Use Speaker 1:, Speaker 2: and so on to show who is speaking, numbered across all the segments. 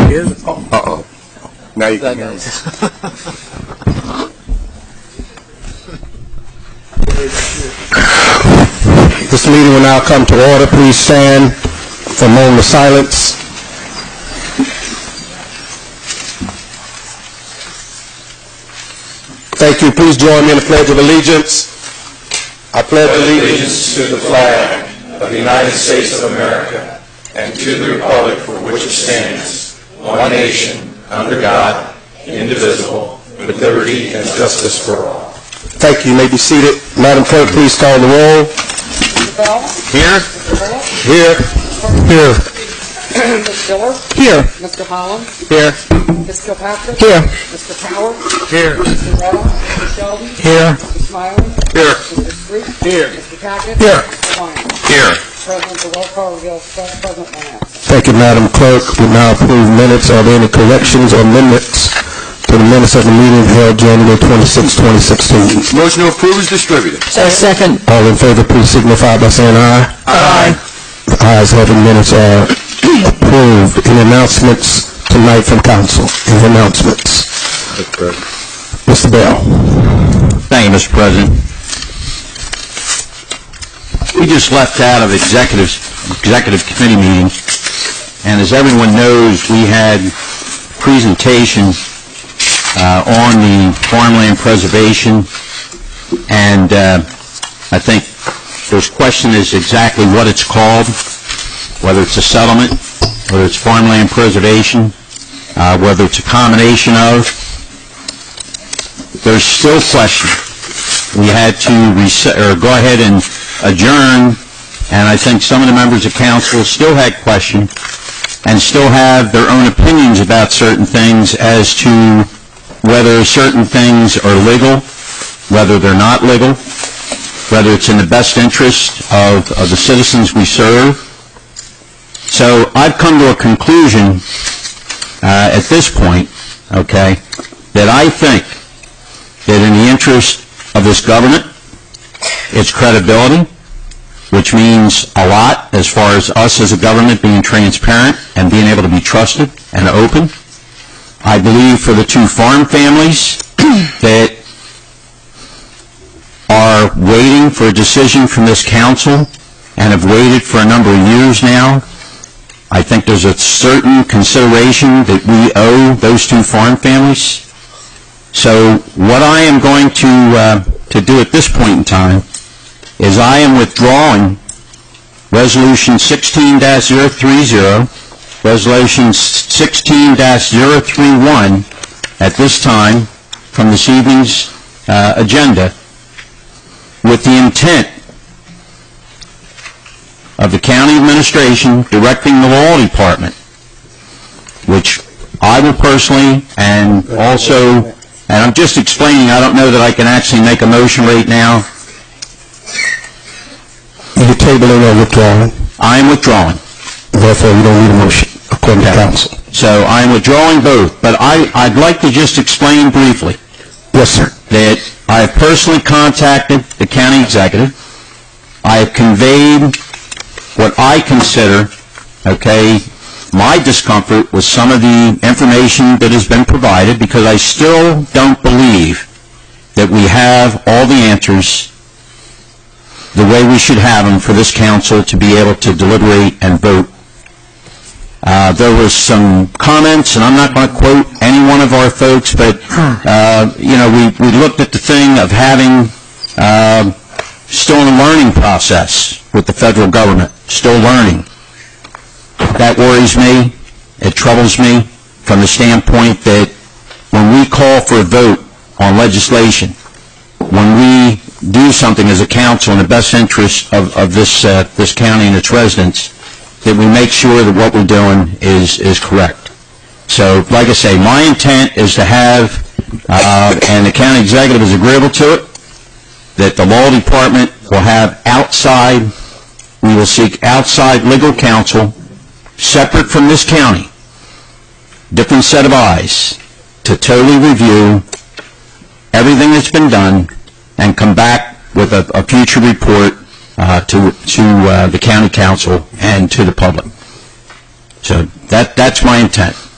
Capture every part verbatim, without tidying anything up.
Speaker 1: Uh-oh. Now you can hear me. This meeting will now come to order. Please stand for a moment of silence. Thank you. Please join me in the Pledge of Allegiance. I pledge allegiance to the flag of the United States of America and to the republic for which it stands, one nation, under God, indivisible, with liberty and justice for all. Thank you. You may be seated. Madam Clerk, please call the roll.
Speaker 2: Mister Bell?
Speaker 1: Here.
Speaker 2: Mister
Speaker 1: Here. Here.
Speaker 2: Miz Diller?
Speaker 1: Here.
Speaker 2: Mister Holland?
Speaker 1: Here.
Speaker 2: Miz Kilpatrick?
Speaker 1: Here.
Speaker 2: Mister Power?
Speaker 1: Here.
Speaker 2: Mister Retta? Mister Sheldon?
Speaker 1: Here.
Speaker 2: Mister Smiley?
Speaker 1: Here.
Speaker 2: Mister Street?
Speaker 1: Here.
Speaker 2: Mister Tackett?
Speaker 1: Here.
Speaker 2: Mister Lyons?
Speaker 1: Here.
Speaker 2: President, the roll call reveals President one absent.
Speaker 1: Thank you, Madam Clerk. We now approve minutes. Are there any corrections or amendments to the minutes of the meeting held January twenty-sixth, twenty sixteen?
Speaker 3: Motion to approve is distributed.
Speaker 4: Second.
Speaker 1: All in favor, please signify by saying aye.
Speaker 4: Aye.
Speaker 1: The ayes have it. Minutes are approved. Any announcements tonight from council? Any announcements? Mister Bell.
Speaker 5: Thank you, Mister President. We just left out of executive, executive committee meeting, and as everyone knows, we had presentation uh, on the farmland preservation, and uh, I think there's question is exactly what it's called, whether it's a settlement, whether it's farmland preservation, uh, whether it's a combination of. There's still question. We had to reset, or go ahead and adjourn, and I think some of the members of council still had question and still have their own opinions about certain things as to whether certain things are legal, whether they're not legal, whether it's in the best interest of, of the citizens we serve. So I've come to a conclusion uh, at this point, okay, that I think that in the interest of this government, its credibility, which means a lot as far as us as a government being transparent and being able to be trusted and open. I believe for the two farm families that are waiting for a decision from this council and have waited for a number of years now, I think there's a certain consideration that we owe those two farm families. So what I am going to uh, to do at this point in time is I am withdrawing Resolution sixteen dash zero three zero, Resolution sixteen dash zero three one at this time from this evening's uh, agenda, with the intent of the county administration directing the law department, which I will personally, and also, and I'm just explaining, I don't know that I can actually make a motion right now.
Speaker 1: You're tabling or withdrawing?
Speaker 5: I am withdrawing.
Speaker 1: Therefore, you don't need a motion, according to council.
Speaker 5: So I am withdrawing both, but I, I'd like to just explain briefly.
Speaker 1: Yes, sir.
Speaker 5: That I have personally contacted the county executive. I have conveyed what I consider, okay, my discomfort with some of the information that has been provided, because I still don't believe that we have all the answers the way we should have them for this council to be able to deliberate and vote. Uh, there was some comments, and I'm not going to quote any one of our folks, but, uh, you know, we, we looked at the thing of having uh, still in a learning process with the federal government, still learning. That worries me. It troubles me from the standpoint that when we call for a vote on legislation, when we do something as a council in the best interest of, of this, uh, this county and its residents, that we make sure that what we're doing is, is correct. So, like I say, my intent is to have, uh, and the county executive is agreeable to it, that the law department will have outside, we will seek outside legal counsel, separate from this county, different set of eyes, to totally review everything that's been done and come back with a, a future report uh, to to uh, the county council and to the public. So that that's my intent.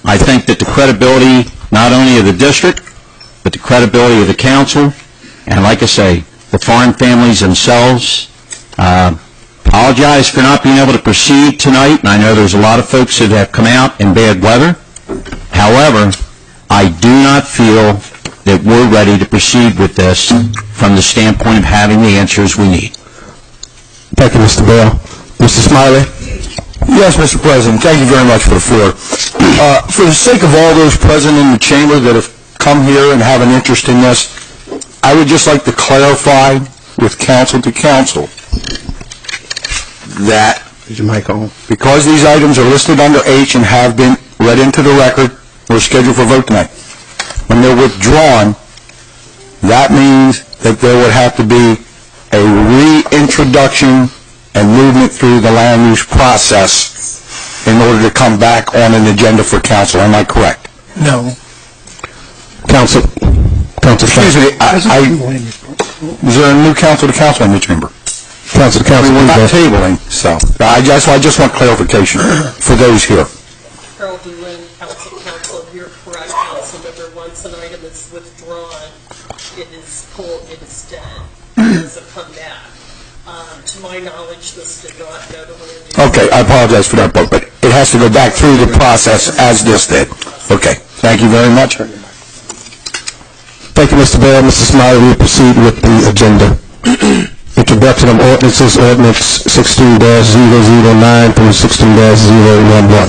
Speaker 5: I think that the credibility, not only of the district, but the credibility of the council, and like I say, the foreign families themselves, uh, apologize for not being able to proceed tonight, and I know there's a lot of folks that have come out in bad weather. However, I do not feel that we're ready to proceed with this from the standpoint of having the answers we need.
Speaker 3: Thank you, Mister Bell. Mister Smiley? Yes, Mister President. Thank you very much for the floor. Uh, for the sake of all those present in the chamber that have come here and have an interest in this, I would just like to clarify with council to council that because these items are listed under H and have been read into the record, we're scheduled for vote tonight. When they're withdrawn, that means that there would have to be a reintroduction and movement through the land use process in order to come back on an agenda for council. Am I correct?
Speaker 4: No.
Speaker 3: Council, council, excuse me, I, I, is there a new council to council in the chamber? Council to council. We're not tabling, so I just, I just want clarification for those here.
Speaker 6: Carol Doolin, council, council, you're correct, council member. Once an item is withdrawn, it is pulled, it is dead. It doesn't come back. Um, to my knowledge, this did not go to land.
Speaker 3: Okay, I apologize for that part, but it has to go back through the process as this did. Okay, thank you very much. Thank you, Mister Bell. Mister Smiley, we proceed with the agenda. Introduction of ordinances, ordinance sixteen dash zero zero nine through sixteen dash zero one one.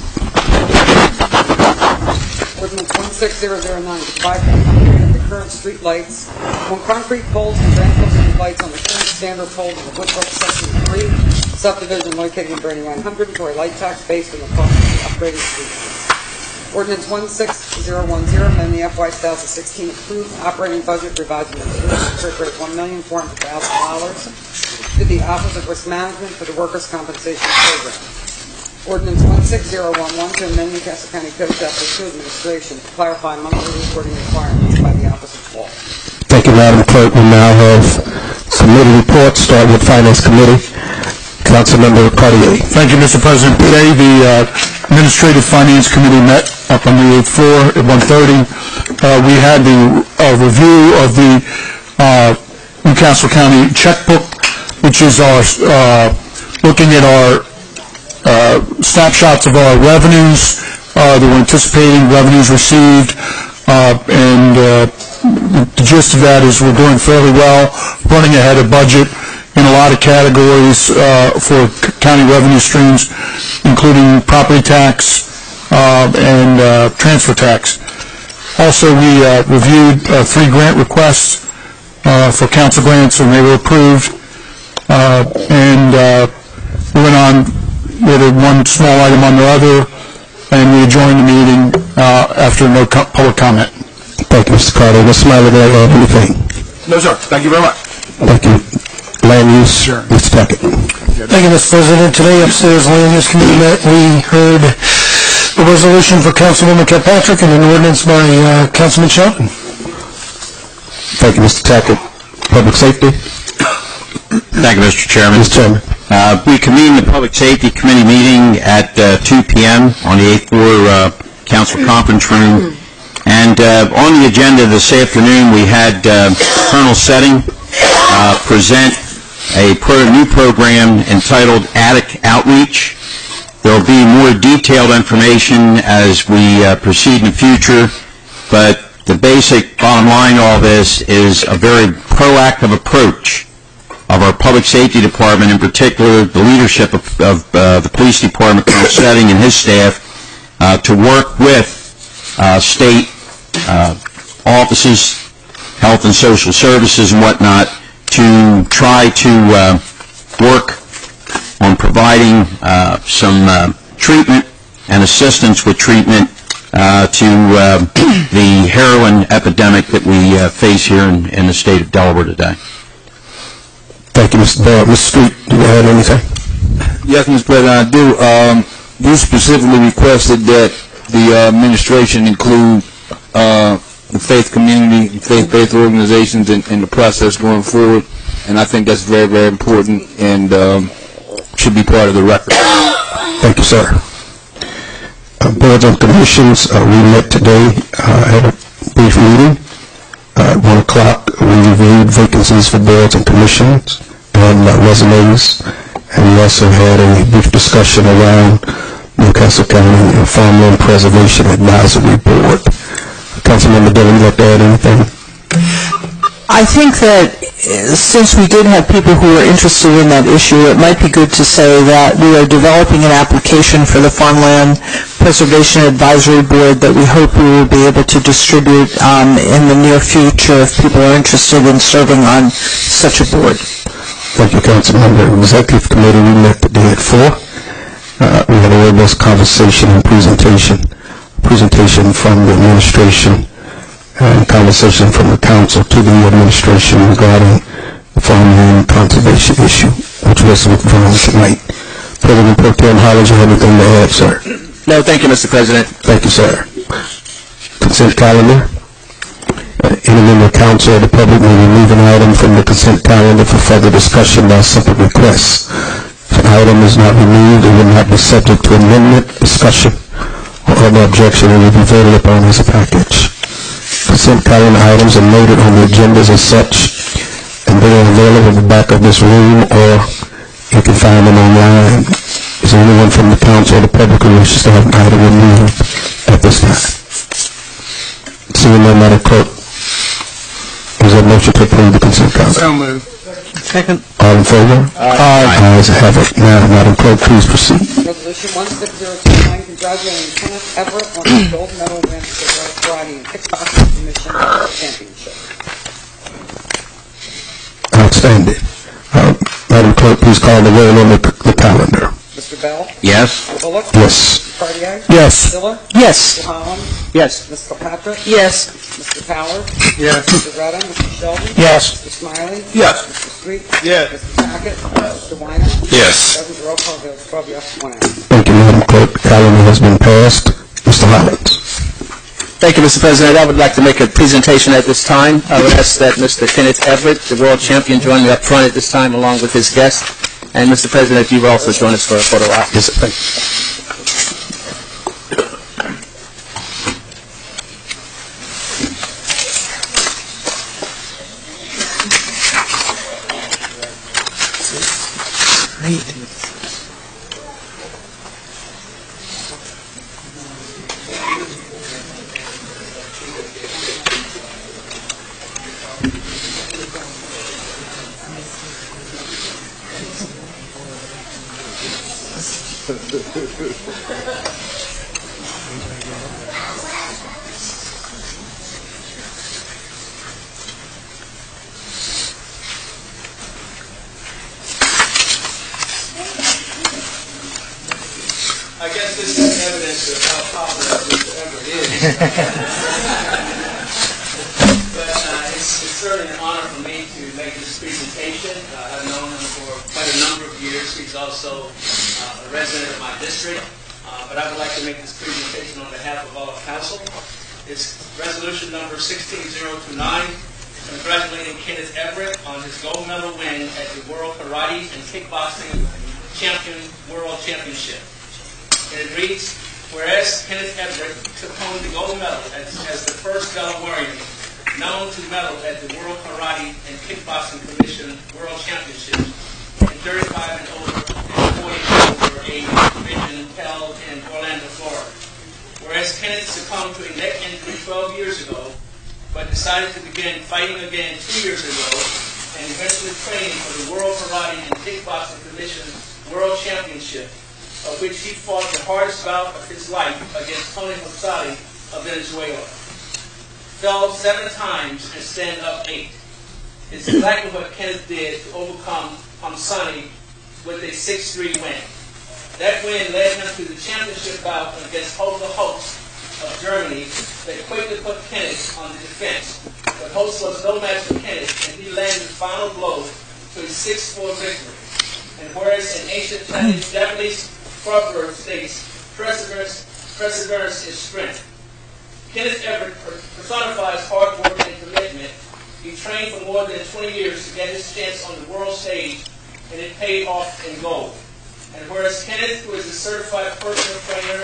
Speaker 2: Ordinance one six zero zero nine, to provide for the upgrade of the current street lights on concrete poles and transfer of lights on the current standard poles in the Woodbrook Section three subdivision located in Brandywine hundred for a light tax based on the cost of the upgraded street. Ordinance one six zero one zero, amend the F Y twenty sixteen approved operating budget, revising the to appropriate one million four hundred thousand dollars to the Office of Risk Management for the Workers' Compensation Program. Ordinance one six zero one one, to amend Newcastle County Code Chapter two Administration to clarify monthly reporting requirements by the Office of Law.
Speaker 3: Thank you, Madam Clerk. We now have committee reports, start with Finance Committee. Councilmember Cartier.
Speaker 4: Thank you, Mister President. Today, the uh, Administrative Finance Committee met up on the eighth floor at one thirty. Uh, we had the uh, review of the uh, Newcastle County checkbook, which is our uh, looking at our uh, snapshots of our revenues. Uh, that we're anticipating revenues received, uh, and uh, the gist of that is we're doing fairly well, running ahead of budget in a lot of categories uh, for c- county revenue streams, including property tax uh, and uh, transfer tax. Also, we uh, reviewed uh, three grant requests uh, for council grants, and they were approved. Uh, and uh, we went on with a one small item on the other, and we adjourned the meeting uh, after no co- public comment.
Speaker 3: Thank you, Mister Carter. Mister Smiley, do you have anything?
Speaker 1: No, sir. Thank you very much.
Speaker 3: Thank you. Land use, sure. Mister Tackett.
Speaker 4: Thank you, Mister President. Today, upstairs, Land Use Committee met. We heard a resolution for Councilwoman Kilpatrick and an ordinance by uh, Councilman Shelton.
Speaker 3: Thank you, Mister Tackett. Public Safety.
Speaker 5: Thank you, Mister Chairman.
Speaker 3: Mister Chairman.
Speaker 5: Uh, we convened the Public Safety Committee meeting at uh, two p.m. on the eighth floor uh, Council Conference Room. And uh, on the agenda this afternoon, we had uh, Colonel Setting uh, present a pro- new program entitled Attic Outreach. There will be more detailed information as we uh, proceed in the future, but the basic bottom line of all this is a very proactive approach of our Public Safety Department, in particular the leadership of, of uh, the Police Department, Colonel Setting and his staff, uh, to work with uh, state uh, offices, health and social services and whatnot, to try to uh, work on providing uh, some uh, treatment and assistance with treatment uh, to uh, the heroin epidemic that we uh, face here in, in the state of Delaware today.
Speaker 3: Thank you, Mister Bell. Mister Street, do you have anything?
Speaker 7: Yes, Mister President, I do. Um, you specifically requested that the uh, administration include uh, the faith community, faith-based organizations in, in the process going forward, and I think that's very, very important and um, should be part of the record.
Speaker 3: Thank you, sir.
Speaker 8: Uh, boards and commissions, uh, we met today, uh, had a brief meeting. Uh, at one o'clock, we reviewed vacancies for boards and commissions and uh, resumes, and we also had a brief discussion around Newcastle County uh, Farmland Preservation Advisory Board. Councilmember Dillon, would you like to add anything?
Speaker 9: I think that uh, since we did have people who were interested in that issue, it might be good to say that we are developing an application for the Farmland Preservation Advisory Board that we hope we will be able to distribute um, in the near future if people are interested in serving on such a board.
Speaker 8: Thank you, Councilmember. Executive Committee, we met today at four. Uh, we had a robust conversation and presentation, presentation from the administration and conversation from the council to the administration regarding the farmland conservation issue, which was withdrawn tonight. President Pro Tem Hollins, you have anything to add, sir?
Speaker 5: No, thank you, Mister President.
Speaker 8: Thank you, sir. Consent calendar. Uh, any member of council or the public may remove an item from the consent calendar for further discussion by simple request. If an item is not removed, it will not be subject to amendment, discussion, or other objection, and will be voted upon as a package. Consent calendar items are noted on the agendas as such, and they are available at the back of this room, or you can find them online. Is there anyone from the council or the public who wishes to have an item removed at this time? Seeing none, Madam Clerk, is there a motion to approve the consent calendar?
Speaker 7: So moved.
Speaker 9: Second.
Speaker 8: All in favor? Aye. Ayes have it. Now, Madam Clerk, please proceed.
Speaker 2: Resolution one six zero two nine, congratulating Kenneth Everett on his gold medal win for the World Karate and Kickboxing Commission Championship.
Speaker 8: Outstanding. Uh, Madam Clerk, please call the roll on the, the calendar.
Speaker 2: Mister Bell?
Speaker 5: Yes.
Speaker 2: Bullock?
Speaker 8: Yes.
Speaker 2: Cartier?
Speaker 4: Yes.
Speaker 2: Diller?
Speaker 9: Yes.
Speaker 2: Mister Holland?
Speaker 5: Yes.
Speaker 2: Miz Kilpatrick?
Speaker 9: Yes.
Speaker 2: Mister Power?
Speaker 7: Yes.
Speaker 2: Mister Redham? Mister Sheldon?
Speaker 4: Yes.
Speaker 2: Mister Smiley?
Speaker 7: Yes.
Speaker 2: Mister Street?
Speaker 7: Yes.
Speaker 2: Mister Tackett? Mister Weiner?
Speaker 1: Yes.
Speaker 2: President roll call vote, twelve yes, one absent.
Speaker 8: Thank you, Madam Clerk. The calendar has been passed. Mister Hollins.
Speaker 5: Thank you, Mister President. I would like to make a presentation at this time. I would ask that Mister Kenneth Everett, the world champion, join me up front at this time along with his guest. And Mister President, if you would also join us for a photo op.
Speaker 8: Yes, sir. Thank you.
Speaker 10: I guess this is evidence of how popular Mister Everett is. But uh, it's, it's certainly an honor for me to make this presentation. Uh, I've known him for quite a number of years. He's also uh, a resident of my district. Uh, but I would like to make this presentation on behalf of all of council. It's resolution number sixteen zero two nine, congratulating Kenneth Everett on his gold medal win at the World Karate and Kickboxing Champion World Championship. And it reads, whereas Kenneth Everett took home the gold medal as, as the first Delawarean known to medal at the World Karate and Kickboxing Commission World Championship in thirty-five and over and forty and over age division held in Orlando, Florida. Whereas Kenneth succumbed to a neck injury twelve years ago, but decided to begin fighting again two years ago and eventually training for the World Karate and Kickboxing Commission World Championship, of which he fought the hardest bout of his life against Tony Hosali of Venezuela. Fell seven times and stand up eight. It's exactly what Kenneth did to overcome Hamsani with a six three win. That win led him to the championship bout against Holger Holtz of Germany that quickly put Kenneth on the defense. But Holtz was no match for Kenneth, and he landed the final blow to a six four victory. And whereas in ancient Chinese Japanese proverb states, perseverance, perseverance is strength. Kenneth Everett personifies hard work and commitment. He trained for more than twenty years to get his chance on the world stage, and it paid off in gold. And whereas Kenneth, who is a certified personal trainer,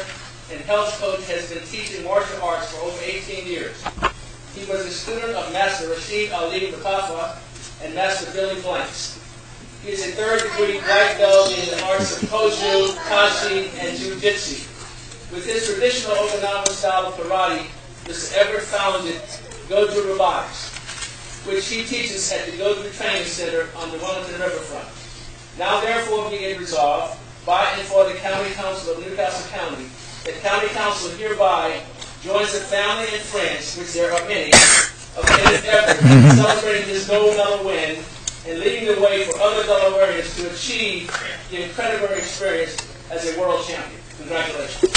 Speaker 10: and health coach, has been teaching martial arts for over eighteen years. He was a student of Master Rashid Ali Mustafa and Master Billy Blanks. He is a third-degree black belt in the arts of Koju, Kashi, and Jiu-Jitsu. With his traditional Okinawa style of karate, Mister Everett founded Goju Robotics, which he teaches at the Goju Training Center on the Wellington Riverfront. Now therefore be it resolved, by and for the County Council of Newcastle County, that County Council hereby joins the family and friends, which there are many, of Kenneth Everett in celebrating his gold medal win and leading the way for other Delawareans to achieve the incredible experience as a world champion. Congratulations.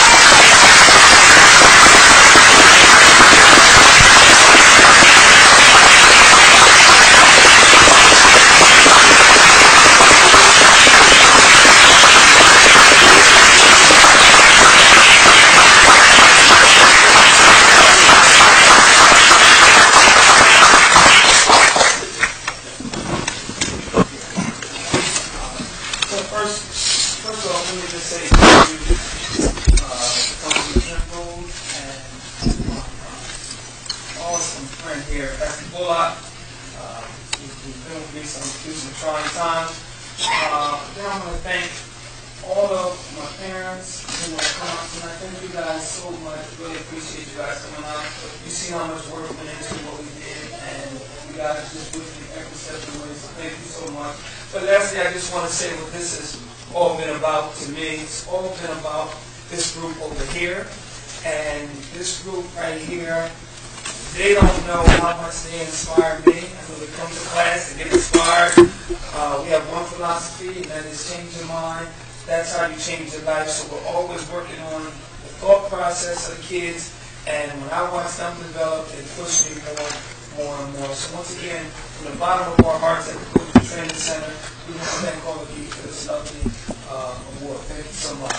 Speaker 11: They don't know how much they inspire me. I know they come to class and get inspired. Uh, we have one philosophy, and that is change your mind. That's how you change your life. So we're always working on the thought process of the kids. And when I watch them develop, it pushes me more, more and more. So once again, from the bottom of our hearts at the Goju Training Center, we want to thank all of you for this lovely uh, award. Thank you so much.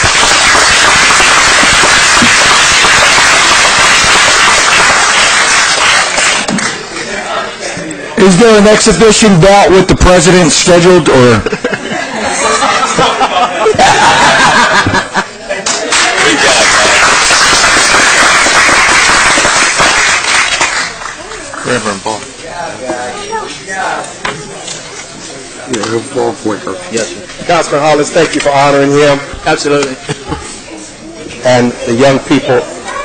Speaker 3: Is there an exhibition bout with the president scheduled, or?
Speaker 1: Reverend Paul.
Speaker 3: Yeah, he'll fall quicker.
Speaker 1: Yes, sir. Councilman Hollis, thank you for honoring him. Absolutely. And the young people.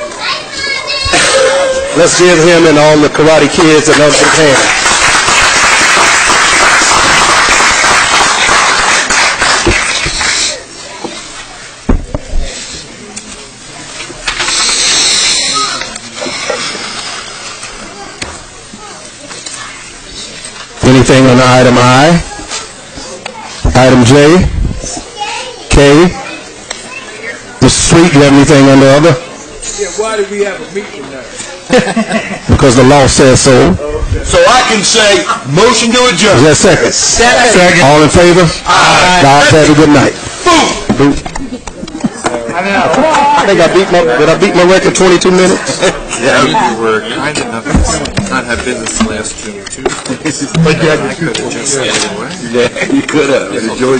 Speaker 1: Let's give him and all the Karate Kids another big hand.
Speaker 8: Anything on item I? Item J? K? Mister Sweet, you have anything under other?
Speaker 11: Yeah, why did we have a meeting there?
Speaker 8: Because the law says so.
Speaker 1: So I can say, motion to adjourn.
Speaker 8: Is that second? Second. All in favor? Aye. Guys, have a good night. Boom.
Speaker 11: I know.
Speaker 1: I think I beat my, did I beat my record twenty-two minutes?
Speaker 12: Yeah, you were kind enough to not have business last June, too.
Speaker 1: But yeah,
Speaker 12: I could have just stayed away.
Speaker 1: Yeah, you could have. Enjoy